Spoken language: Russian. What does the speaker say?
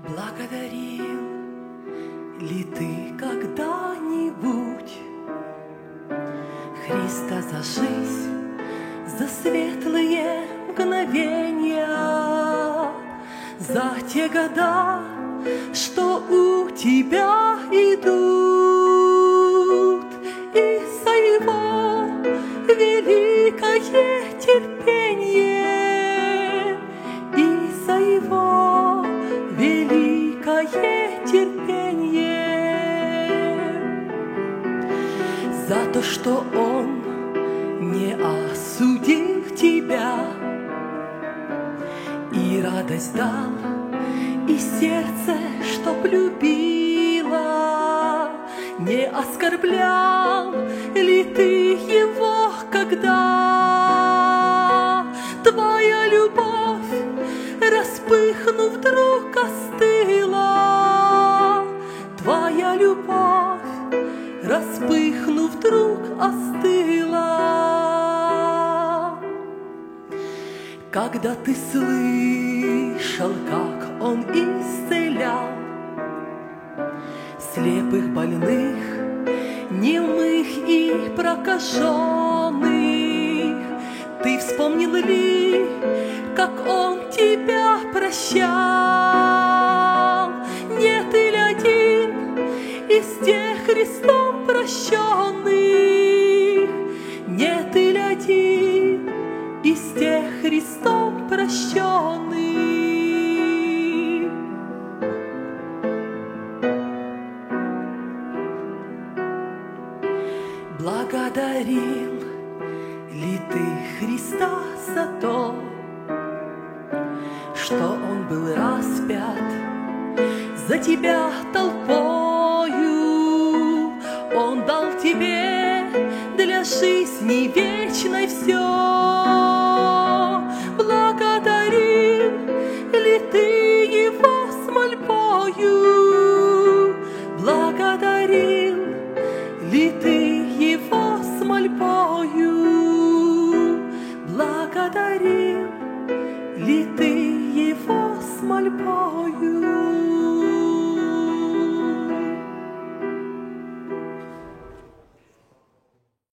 Благодарил ли ты когда-нибудь Христа за жизнь, за светлые мгновения, за те года, что у тебя идут, и за его великое терпение, и за его великое терпение, за то, что он не осудил тебя и радость дал, и сердце, чтоб любила. Не оскорблял ли ты его, когда твоя любовь, распыхнув, вдруг остыла? Твоя любовь, распыхнув, вдруг остыла. Когда ты слышал, как он исцелял слепых, больных, немых и прокаженных, ты вспомнил ли, как он тебя прощал? Нет или один из тех Христом прощенных? Нет или один из тех Христом прощенных? Благодарил ли ты Христа за то, что Он был распят за тебя толпою? Он дал тебе для жизни вечной все.